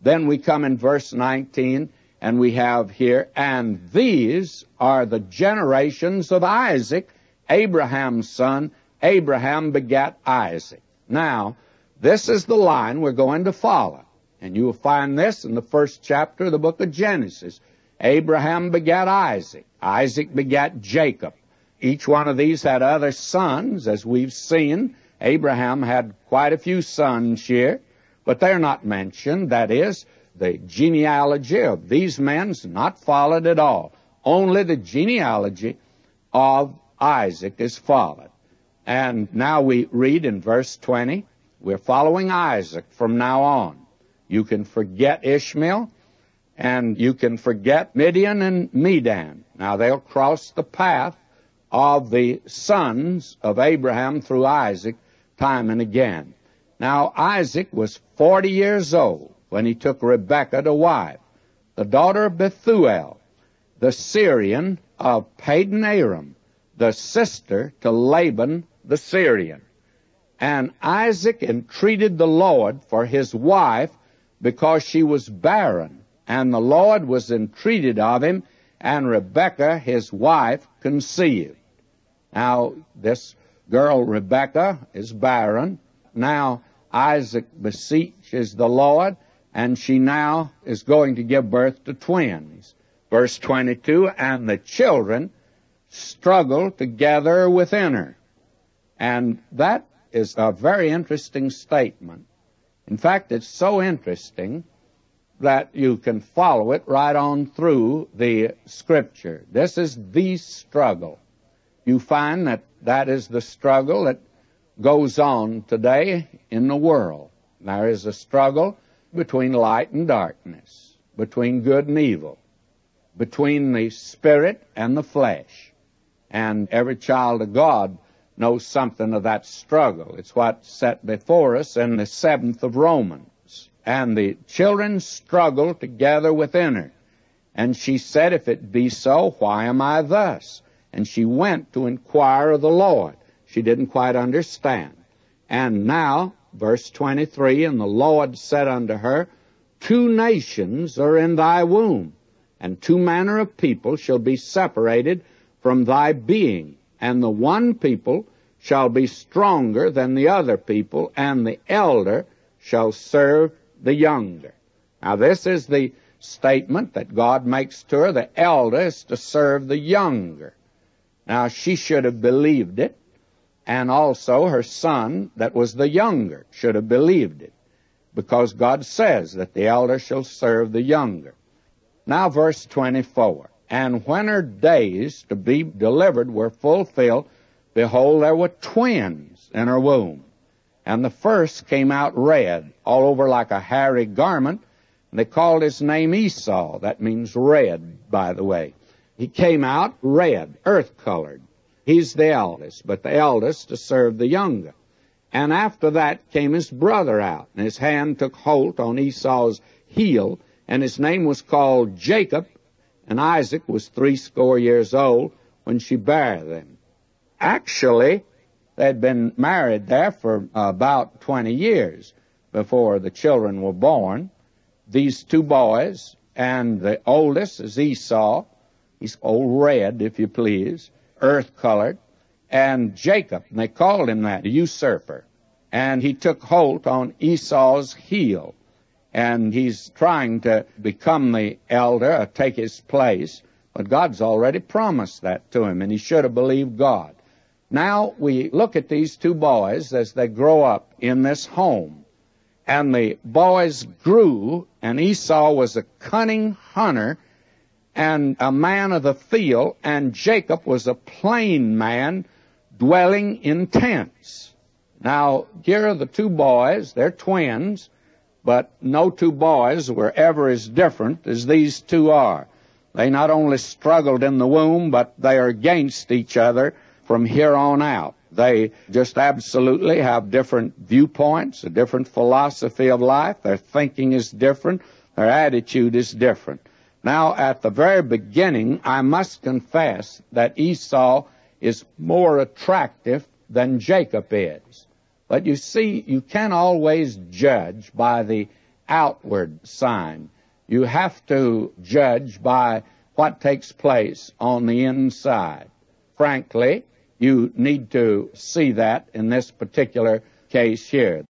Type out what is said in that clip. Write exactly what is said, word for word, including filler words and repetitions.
Then we come in verse nineteen, and we have here, and these are the generations of Isaac, Abraham's son. Abraham begat Isaac. Now, this is the line we're going to follow. And you will find this in the first chapter of the book of Genesis. Abraham begat Isaac. Isaac begat Jacob. Each one of these had other sons, as we've seen. Abraham had quite a few sons here, but they're not mentioned. That is, the genealogy of these men is not followed at all. Only the genealogy of Isaac is followed. And now we read in verse twenty, we're following Isaac from now on. You can forget Ishmael, and you can forget Midian and Medan. Now they'll cross the path of the sons of Abraham through Isaac time and again. Now Isaac was forty years old when he took Rebekah to wife, the daughter of Bethuel, the Syrian of Padan Aram, the sister to Laban the Syrian. And Isaac entreated the Lord for his wife because she was barren, and the Lord was entreated of him, and Rebekah, his wife, conceived. Now, this girl, Rebekah, is barren. Now, Isaac beseeches the Lord, and she now is going to give birth to twins. Verse twenty-two, and the children struggle together within her. And that is a very interesting statement. In fact, it's so interesting that you can follow it right on through the Scripture. This is the struggle. You find that that is the struggle that goes on today in the world. There is a struggle between light and darkness, between good and evil, between the spirit and the flesh. And every child of God knows something of that struggle. It's what's set before us in the seventh of Romans. And the children struggle together within her. And she said, if it be so, why am I thus? And she went to inquire of the Lord. She didn't quite understand. And now, verse twenty-three, and the Lord said unto her, two nations are in thy womb, and two manner of people shall be separated from thy being, and the one people shall be stronger than the other people, and the elder shall serve the younger. Now this is the statement that God makes to her. The elder is to serve the younger. Now she should have believed it, and also her son that was the younger should have believed it, because God says that the elder shall serve the younger. Now verse twenty-four, and when her days to be delivered were fulfilled, behold, there were twins in her womb. And the first came out red, all over like a hairy garment, and they called his name Esau. That means red, by the way. He came out red, earth-colored. He's the eldest, but the eldest to serve the younger. And after that came his brother out, and his hand took hold on Esau's heel, and his name was called Jacob, and Isaac was threescore years old when she bare them. Actually, they'd been married there for about twenty years before the children were born. These two boys, and the oldest is Esau. He's old red, if you please, earth-colored, and Jacob, and they called him that, a usurper. And he took hold on Esau's heel, and he's trying to become the elder, or take his place, but God's already promised that to him, and he should have believed God. Now we look at these two boys as they grow up in this home. And the boys grew, and Esau was a cunning hunter and a man of the field, and Jacob was a plain man dwelling in tents. Now, here are the two boys. They're twins, but no two boys were ever as different as these two are. They not only struggled in the womb, but they are against each other from here on out. They just absolutely have different viewpoints, a different philosophy of life. Their thinking is different. Their attitude is different. Now, at the very beginning, I must confess that Esau is more attractive than Jacob is. But you see, you can't always judge by the outward sign. You have to judge by what takes place on the inside. Frankly, you need to see that in this particular case here.